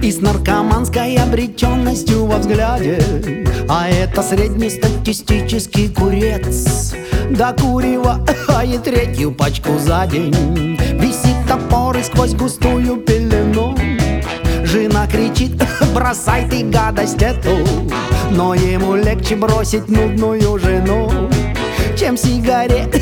И с наркоманской обреченностью во взгляде. А это среднестатистический курец. Докуривает третью пачку за день. Висит топор и сквозь густую пелену. Жена кричит: бросай ты гадость эту. Но ему легче бросить нудную жену, чем сигарету.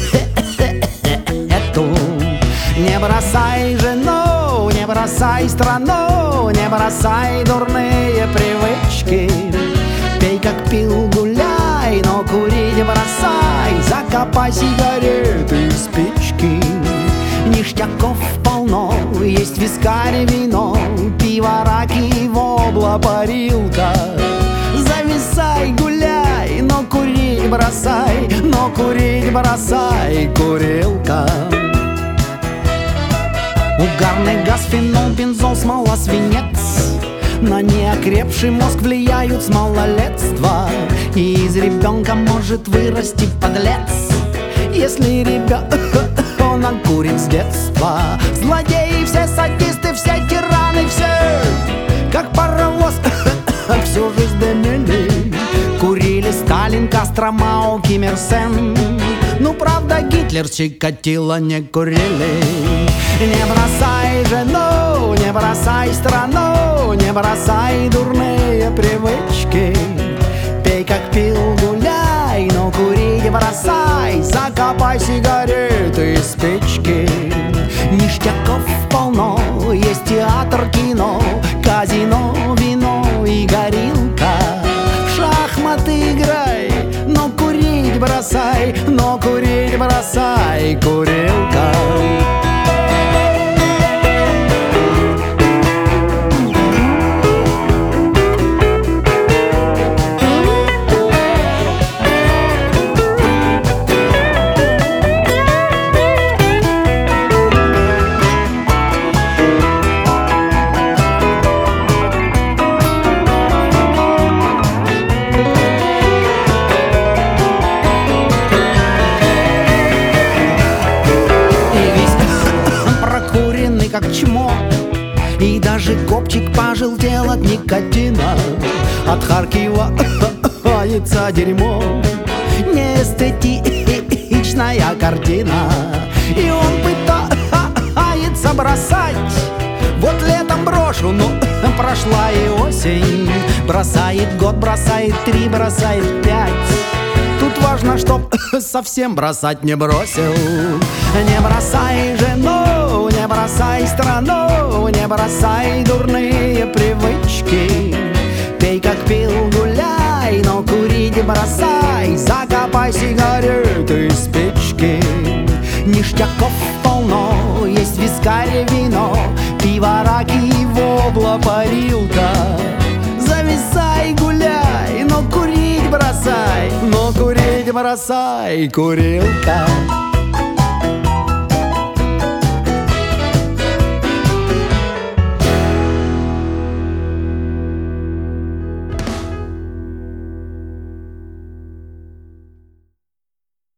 Не бросай жену, не бросай страну, не бросай дурные привычки. Пей как пил, гуляй, но курить бросай. Закопай сигареты и спички. Ништяков полно, есть вискарь, вино, пиво, раки, вобла, парилка. Зависай, гуляй, но курить бросай, но курить бросай, курилка. Угарный газ, фенол, бензол, смола, свинец. На неокрепший мозг влияют с малолетства. И из ребенка может вырасти подлец, если ребенок курит с детства. Злодеи все, садисты все, тираны все, как паровоз всю жизнь дымили. Курили Сталин, Кастро, Мао, Ким Ир Сен. Ну правда Гитлер, Чикатило не курили. Не бросай жену, не бросай страну, не бросай дурные привычки. Пей как пил, гуляй, но курить бросай. Закопай сигареты и спички. Ништяков полно, есть театр, кино, казино, вино и горилка. В шахматы играй, но курить бросай, но курить бросай, курилка. Как чмо, и даже копчик пожелтел от никотина. Отхаркивается дерьмо. Неэстетичная картина. И он пытается бросать. Вот летом брошу, но прошла и осень. Бросает год, бросает 3, бросает 5. Тут важно, чтоб совсем бросать не бросил. Не бросай жену, не бросай страну, не бросай дурные привычки. Пей как пил, гуляй, но курить бросай. Закопай сигареты и спички. Ништяков полно, есть вискарь, вино, пиво, раки, вобла, парилка. Зависай, гуляй, но курить бросай, но курить бросай, курилка.